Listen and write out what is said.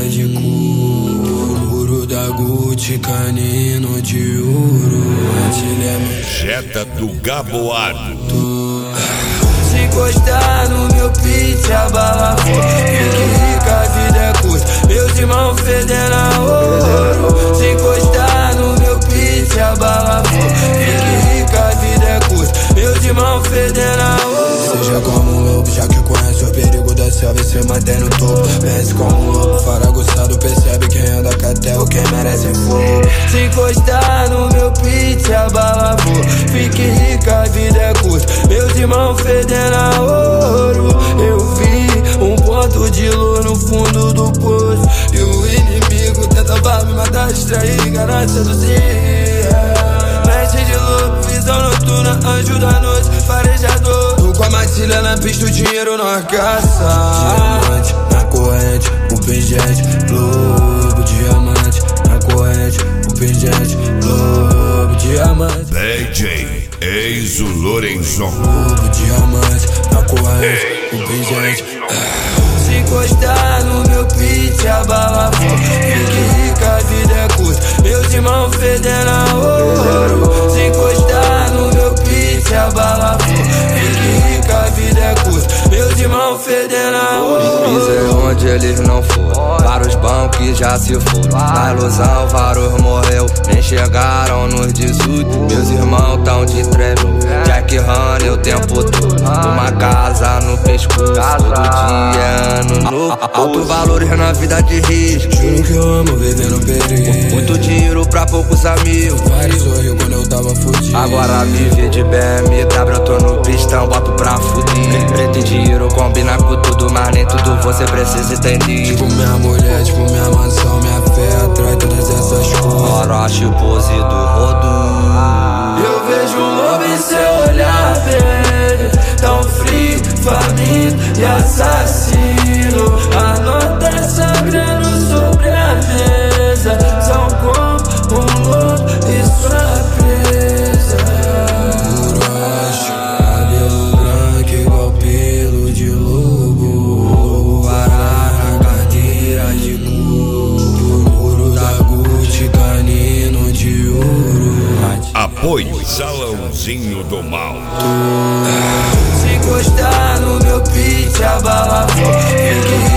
de couro da Gucci, canino de ouro. Jetta do Gaboado. Se encostar no meu pitch, a bala for. Fique rica, a vida é curta. Meus irmãos fedendo a ouro. Se encostar no meu pitch, a bala for. Fique rica, a vida é curta. Meus irmãos fedendo a ouro. Seja como um lobo, já que conhece o perigo da selva e se mantém no topo. Pense como um lobo, faraguçado, percebe quem anda catel, quem merece fogo. Se encostar no meu pitch, a bala for. Fique rica, a vida é curta. Meus irmãos fedendo a ouro. Eu vi um ponto de luz no fundo do poço. E o inimigo tentava me matar, distrair, enganar, seduzir. Mestre de lobo, visão noturna, anjo da noite, farejador. Tu com a matilha na pista, o dinheiro nós caça. Diamante na corrente, o pingente, lobo, diamante na corrente, o pingente, lobo, diamante. DJ Eizo Lorenzon. Lobo, diamante na corrente, o pingente. Se encostar no meu pitch, a bala for. Fique rica, a vida é curta. Meus irmãos fedendo a ouro. Se encostar no meu pitch, a bala for. Fique rica, a vida é curta. Meus irmãos fedendo a ouro. Pisei onde eles não foram, vários bancos já se foram. Na ilusão vários morreu, nem chegaram nos 18. Meus irmãos tão de treino, Jack Honey o tempo todo. Uma casa no pescoço, todo dia ano novo. Altos valores na vida de risco, juro que eu amo viver no perigo. muito dinheiro pra poucos amigos. Vários sorriu quando eu tava fudido. Agora viver de BMW, eu tô no pistão, boto pra fuder. Preto e dinheiro combina com tudo, mas nem tudo você precisa entender. Tipo minha mulher, tipo minha mansão, minha fé atrai todas essas coisas. Orochi, pose do rodo. Eu vejo um lobo em seu olhar vermelho, tão frio, faminto e assassino. A nota sangrando sobre a mesa, são como um lobo e sua presa. Orochi, cabelo branco igual pelo de lobo. Arara, cadeira de couro da Gucci, canino de ouro. Apoio Salãozinho do Mal. Se encostar no meu pitch, a bala for. Fique